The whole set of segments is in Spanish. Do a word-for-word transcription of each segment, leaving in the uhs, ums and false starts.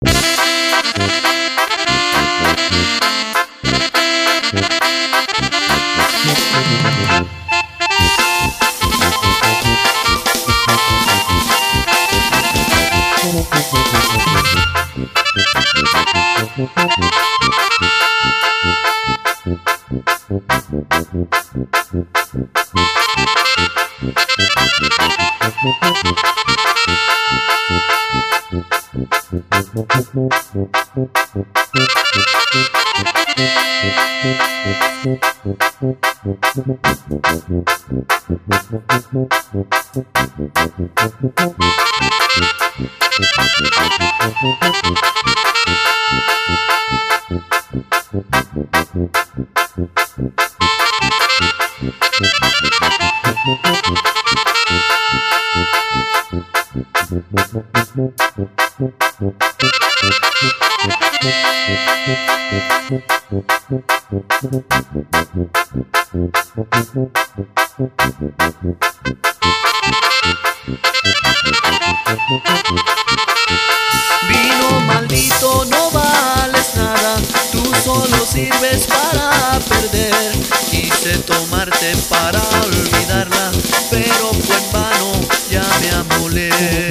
Vino maldito, no vales nada, tú solo sirves para perder. Quise tomarte para olvidarla, pero fue en vano, ya me amolé.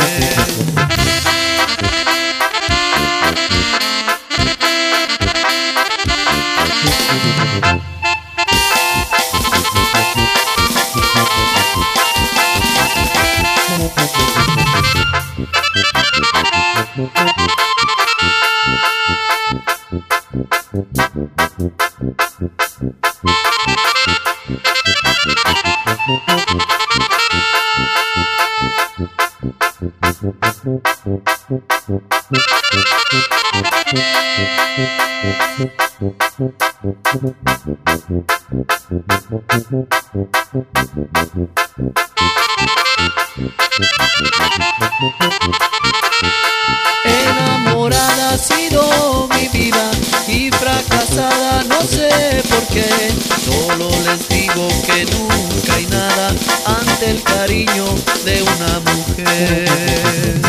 Enamorada ha sido mi vida y fracasada no sé por qué. Solo les digo que nunca hay nada ante el cariño de una mujer.